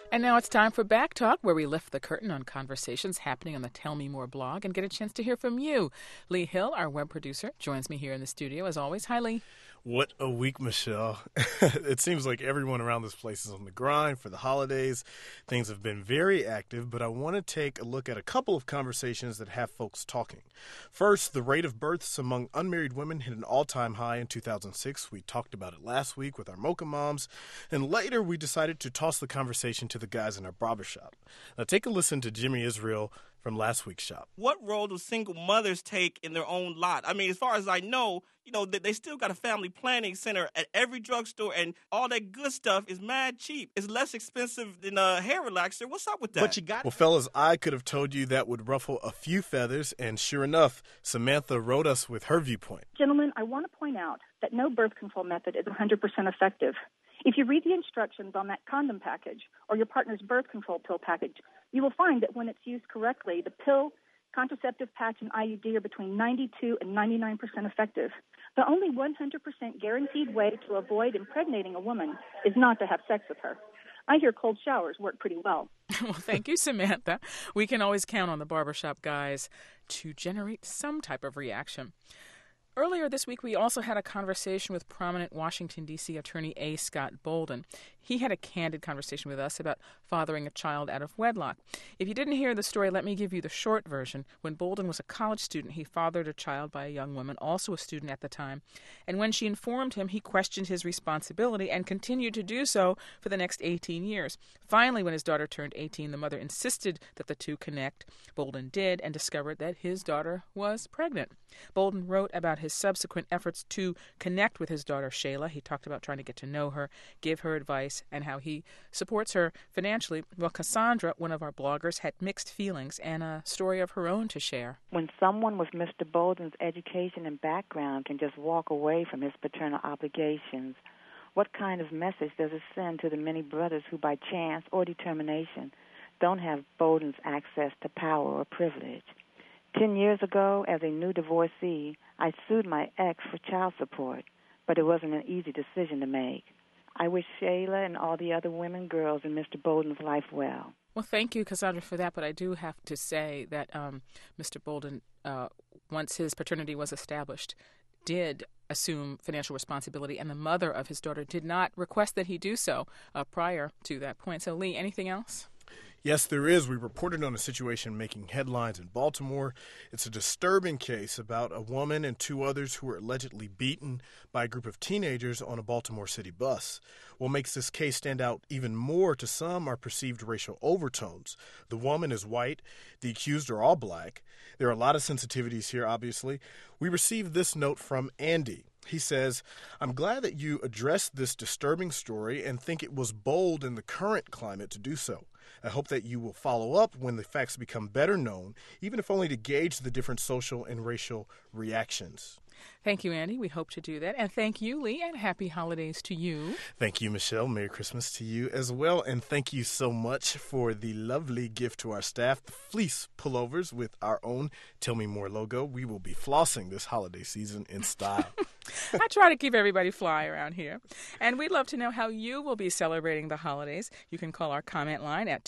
And now it's time for Back Talk, where we lift the curtain on conversations happening on the Tell Me More blog and get a chance to hear from you. Lee Hill, our web producer, joins me here in the studio as always. Hi, Lee. What a week, Michelle. It seems like everyone around this place is on the grind for the holidays. Things have been very active, but I want to take a look at a couple of conversations that have folks talking. First, the rate of births among unmarried women hit an all-time high in 2006. We talked about it last week with our Mocha Moms, and later we decided to toss the conversation to the guys in our barbershop. Now take a listen to Jimmy Israel from last week's shop. What role do single mothers take in their own lot? I mean, as far as I know, they still got a family planning center at every drugstore, and all that good stuff is mad cheap. It's less expensive than a hair relaxer. What's up with that? Well, fellas, I could have told you that would ruffle a few feathers, and sure enough, Samantha wrote us with her viewpoint. Gentlemen, I want to point out that no birth control method is 100% effective. If you read the instructions on that condom package or your partner's birth control pill package, you will find that when it's used correctly, the pill, contraceptive patch, and IUD are between 92 and 99% effective. The only 100% guaranteed way to avoid impregnating a woman is not to have sex with her. I hear cold showers work pretty well. Well, thank you, Samantha. We can always count on the barbershop guys to generate some type of reaction. Earlier this week, we also had a conversation with prominent Washington, D.C. attorney A. Scott Bolden. He had a candid conversation with us about fathering a child out of wedlock. If you didn't hear the story, let me give you the short version. When Bolden was a college student, he fathered a child by a young woman, also a student at the time. And when she informed him, he questioned his responsibility and continued to do so for the next 18 years. Finally, when his daughter turned 18, the mother insisted that the two connect. Bolden did and discovered that his daughter was pregnant. Bolden wrote about his subsequent efforts to connect with his daughter, Shayla. He talked about trying to get to know her, give her advice, and how he supports her financially. Well, Cassandra, one of our bloggers, had mixed feelings and a story of her own to share. When someone with Mr. Bolden's education and background can just walk away from his paternal obligations, what kind of message does it send to the many brothers who, by chance or determination, don't have Bolden's access to power or privilege? 10 years ago, as a new divorcee, I sued my ex for child support, but it wasn't an easy decision to make. I wish Shayla and all the other women, girls in Mr. Bolden's life well. Well, thank you, Cassandra, for that, but I do have to say that Mr. Bolden, once his paternity was established, did assume financial responsibility, and the mother of his daughter did not request that he do so prior to that point. So, Lee, anything else? Yes, there is. We reported on a situation making headlines in Baltimore. It's a disturbing case about a woman and two others who were allegedly beaten by a group of teenagers on a Baltimore City bus. What makes this case stand out even more to some are perceived racial overtones. The woman is white. The accused are all black. There are a lot of sensitivities here, obviously. We received this note from Andy. He says, I'm glad that you addressed this disturbing story and think it was bold in the current climate to do so. I hope that you will follow up when the facts become better known, even if only to gauge the different social and racial reactions. Thank you, Andy. We hope to do that. And thank you, Lee, and happy holidays to you. Thank you, Michelle. Merry Christmas to you as well. And thank you so much for the lovely gift to our staff, the fleece pullovers with our own Tell Me More logo. We will be flossing this holiday season in style. I try to keep everybody fly around here. And we'd love to know how you will be celebrating the holidays. You can call our comment line at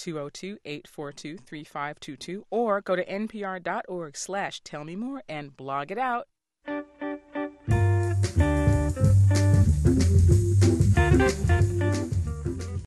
202-842-3522 or go to npr.org/tellmemore and blog it out.